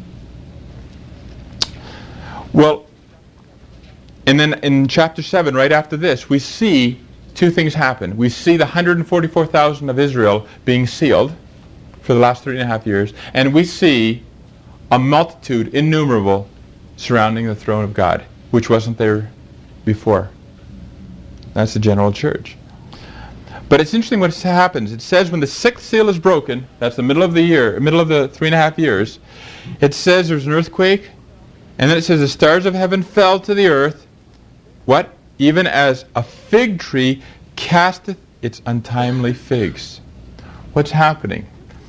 Well, and then in chapter 7, right after this, we see 2 things happen. We see the 144,000 of Israel being sealed for the last 3.5 years, and we see a multitude, innumerable, surrounding the throne of God, which wasn't there before. That's the general church. But it's interesting what happens. It says when the sixth seal is broken, that's the middle of the year, middle of the 3.5 years, it says there's an earthquake, and then it says the stars of heaven fell to the earth. What? Even as a fig tree casteth its untimely figs. What's happening?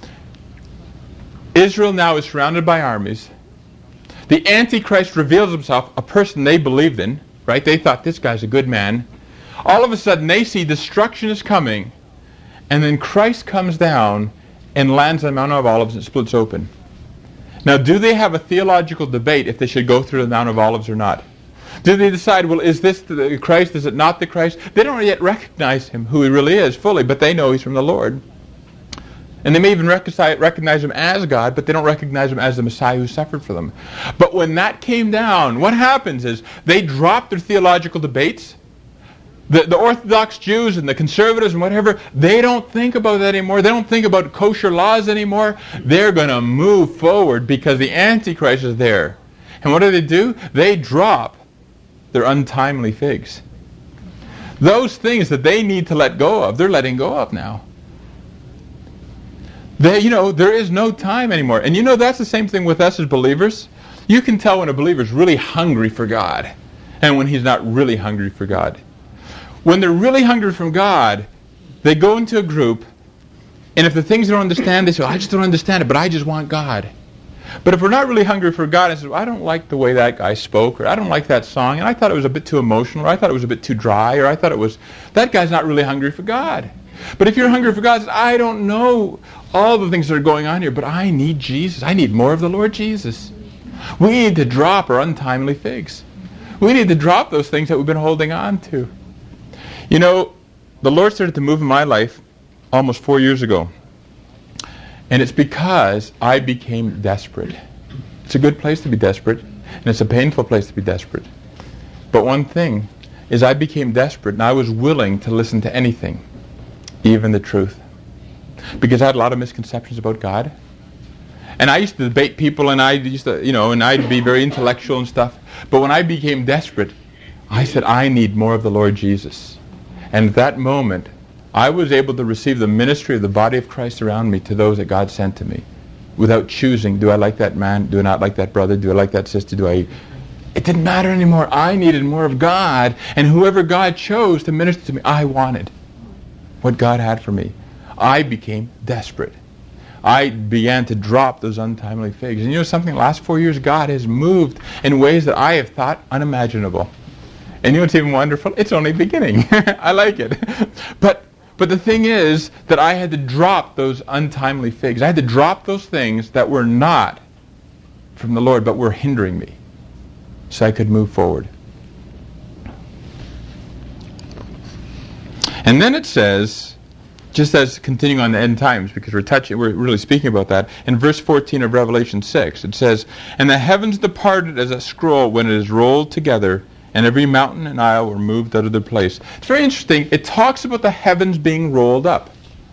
Israel now is surrounded by armies. The Antichrist reveals himself, a person they believed in, right? They thought this guy's a good man. All of a sudden they see destruction is coming, and then Christ comes down and lands on the Mount of Olives and splits open. Now, do they have a theological debate if they should go through the Mount of Olives or not? Do they decide, well, is this the Christ, is it not the Christ? They don't yet recognize him, who he really is, fully, but they know he's from the Lord. And they may even recognize him as God, but they don't recognize him as the Messiah who suffered for them. But when that came down, what happens is they drop their theological debates. The Orthodox Jews and the conservatives and whatever, they don't think about that anymore. They don't think about kosher laws anymore. They're going to move forward because the Antichrist is there. And what do? They drop their untimely figs. Those things that they need to let go of, they're letting go of now. There is no time anymore. And that's the same thing with us as believers. You can tell when a believer is really hungry for God and when he's not really hungry for God. When they're really hungry from God, they go into a group, and if the things they don't understand, they say, I just don't understand it, but I just want God. But if we're not really hungry for God, and say, I don't like the way that guy spoke, or I don't like that song, and I thought it was a bit too emotional, or I thought it was a bit too dry, or I thought that guy's not really hungry for God. But if you're hungry for God, I don't know all the things that are going on here, but I need Jesus. I need more of the Lord Jesus. We need to drop our untimely figs. We need to drop those things that we've been holding on to. The Lord started to move in my life almost 4 years ago. And it's because I became desperate. It's a good place to be desperate, and it's a painful place to be desperate. But one thing is I became desperate, and I was willing to listen to anything, even the truth. Because I had a lot of misconceptions about God. And I used to debate people, and I used to, and I'd be very intellectual and stuff. But when I became desperate, I said, I need more of the Lord Jesus. And at that moment, I was able to receive the ministry of the body of Christ around me to those that God sent to me, without choosing, do I like that man? Do I not like that brother? Do I like that sister? It didn't matter anymore. I needed more of God, and whoever God chose to minister to me, I wanted what God had for me. I became desperate. I began to drop those untimely figs. And something, the last 4 years, God has moved in ways that I have thought unimaginable. And what's even wonderful? It's only beginning. I like it. But the thing is that I had to drop those untimely figs. I had to drop those things that were not from the Lord, but were hindering me, so I could move forward. And then it says, just as continuing on the end times, because we're really speaking about that, in verse 14 of Revelation 6, it says, And the heavens departed as a scroll when it is rolled together, and every mountain and isle were moved out of their place. It's very interesting. It talks about the heavens being rolled up.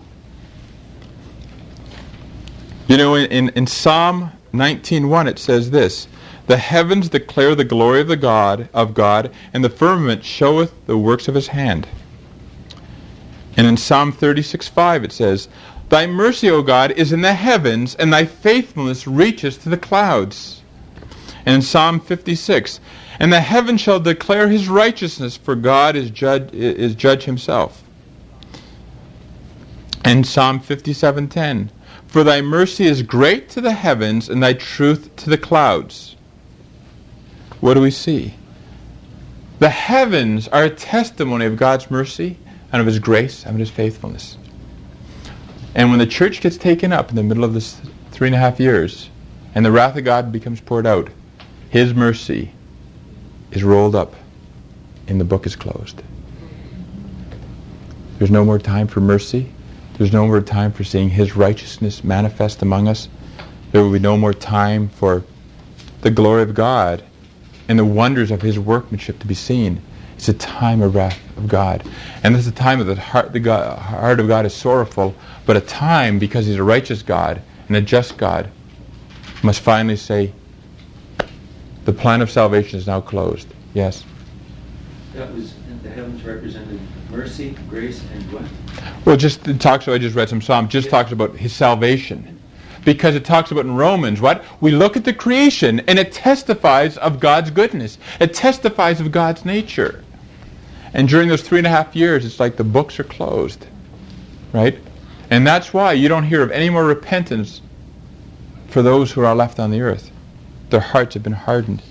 In Psalm 19:1 it says this, The heavens declare the glory of God, and the firmament showeth the works of his hand. And in Psalm 36:5 it says, Thy mercy, O God, is in the heavens, and thy faithfulness reaches to the clouds. And in Psalm 56, And the heavens shall declare his righteousness, for God is judge himself. And Psalm 57:10, For thy mercy is great to the heavens, and thy truth to the clouds. What do we see? The heavens are a testimony of God's mercy and of his grace and of his faithfulness. And when the church gets taken up in the middle of this 3.5 years, and the wrath of God becomes poured out, his mercy is rolled up and the book is closed. There's no more time for mercy. There's no more time for seeing his righteousness manifest among us. There will be no more time for the glory of God and the wonders of his workmanship to be seen. It's a time of wrath of God. And this is a time that the heart of God is sorrowful, but a time, because he's a righteous God and a just God, must finally say, the plan of salvation is now closed. Yes? That was in the heavens represented mercy, grace, and what? Well, just it talks about, I just read some Psalms, just talks about his salvation. Because it talks about in Romans, what? We look at the creation and it testifies of God's goodness. It testifies of God's nature. And during those 3.5 years, it's like the books are closed. Right? And that's why you don't hear of any more repentance for those who are left on the earth. Their hearts have been hardened.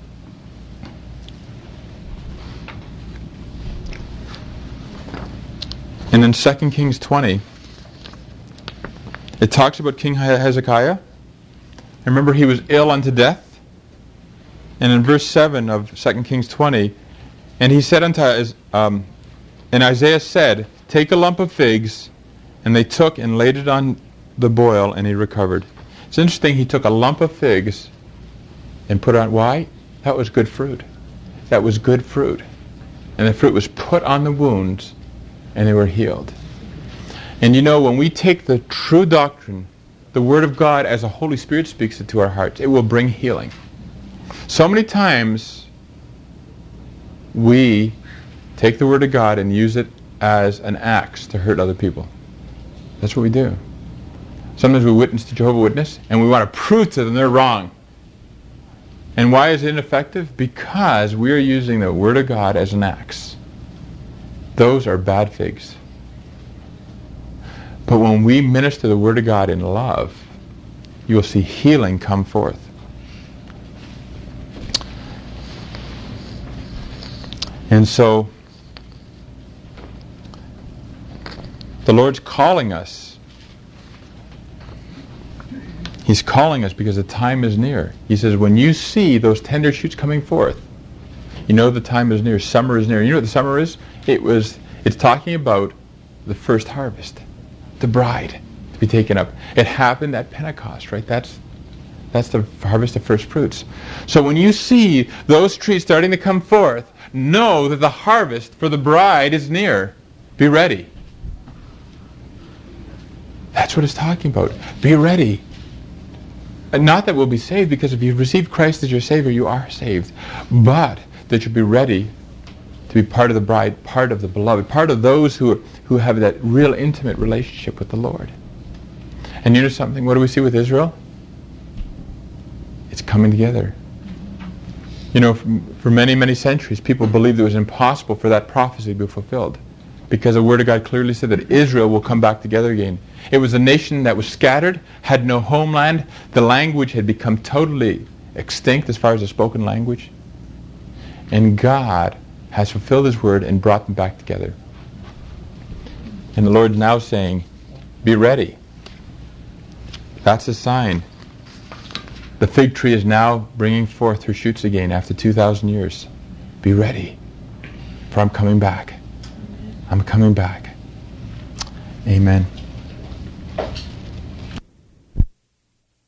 And in 2 Kings 20, it talks about King Hezekiah. Remember, he was ill unto death. And in verse 7 of 2 Kings 20, and he said unto and Isaiah said, take a lump of figs, and they took and laid it on the boil, and he recovered. It's interesting, he took a lump of figs and put on, why? That was good fruit. That was good fruit. And the fruit was put on the wounds, and they were healed. And you know, when we take the true doctrine, the Word of God, as the Holy Spirit speaks it to our hearts, it will bring healing. So many times, we take the Word of God and use it as an axe to hurt other people. That's what we do. Sometimes we witness to Jehovah's Witness, and we want to prove to them they're wrong. And why is it ineffective? Because we are using the Word of God as an axe. Those are bad figs. But when we minister the Word of God in love, you will see healing come forth. And so, the Lord's calling us. He's calling us because the time is near. He says, when you see those tender shoots coming forth, you know the time is near. Summer is near. You know what the summer is? It's talking about the first harvest. The bride to be taken up. It happened at Pentecost, right? That's the harvest of first fruits. So when you see those trees starting to come forth, know that the harvest for the bride is near. Be ready. That's what it's talking about. Be ready. And not that we'll be saved, because if you've received Christ as your Savior, you are saved. But that you'll be ready to be part of the bride, part of the beloved, part of those who have that real intimate relationship with the Lord. And you know something? What do we see with Israel? It's coming together. You know, for many, many centuries, people believed it was impossible for that prophecy to be fulfilled, because the Word of God clearly said that Israel will come back together again. It was a nation that was scattered, had no homeland. The language had become totally extinct as far as the spoken language. And God has fulfilled His Word and brought them back together. And the Lord's now saying, be ready. That's a sign. The fig tree is now bringing forth her shoots again after 2,000 years. Be ready, for I'm coming back. I'm coming back. Amen.